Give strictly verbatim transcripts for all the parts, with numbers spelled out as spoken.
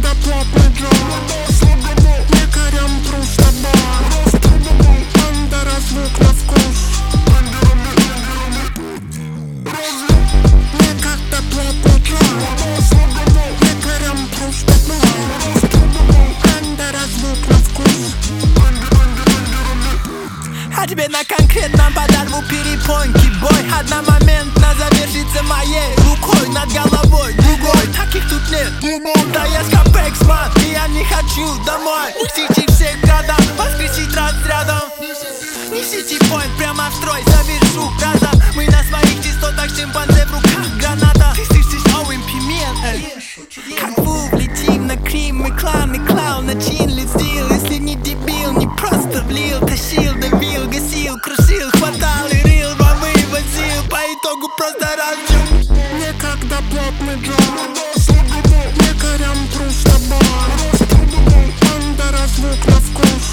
Некогда плотный джем, якорям просто бар. Андера звук на вкус. Некогда плотный джем, якорям просто бар. Андера звук на вкус. А тебе на конкретном подорву перепонки, бой. Одномоментно завершится моей рукой над головой, другой. Таких тут нет, да я скапексман, и я не хочу домой. Несите всех городам, воскресить разрядом. Несите поинт прямо в строй, завершу разом. Мы на своих частотах, шимпанзе в руках граната. Ты слышишь овым пимент, как вув, летим на крим. Мы клан и клаун, начинли стил. Если не дебил, не просто влил. Тащил, давил, гасил, крушил, хватал и рил, рвы возил. По итогу просто разжил. Некогда плотный джем, якорям просто бар. Андера звук на вкус.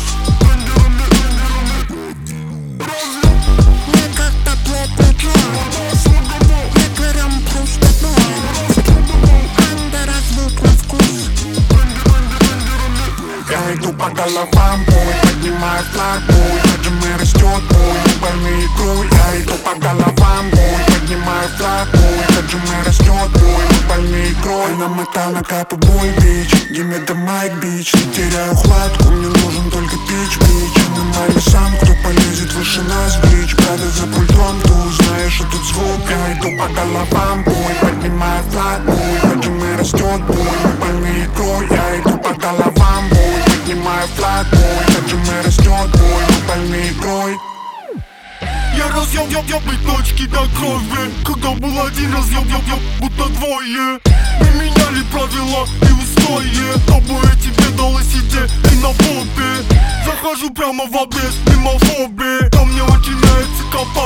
Некогда плотный джем, якорям просто бар. Андера звук на вкус. Я иду по головам, бой, поднимаю флаг, бой. Хаджиме растет, бой, больные игрой. Я иду по головам, бой, поднимаю флаг, бой. Хаджиме растет, бой, больные игрой. Я намотал на капы бой, бич. Give me the mic, бич. Не теряю хватку, мне нужен только пич, бич. Аномальный сам, кто полезет выше нас, бич. Правда за пультом, ты узнаешь этот звук. Я иду по головам, бой, поднимаю флаг, бой. Хаджиме растет, бой, больные игрой. Я иду по головам, бой, поднимаю флаг, бой. Хаджиме растет, бой, больные игрой. Я разъем, ёб, ёб, точки до крови. Когда был один разъем, ёб, ёб, будто двое. Мы меняли правила и устои, чтобы тебе далось идея и на попе. Захожу прямо в обрез, мимо фобии. Там мне очень нравится копать.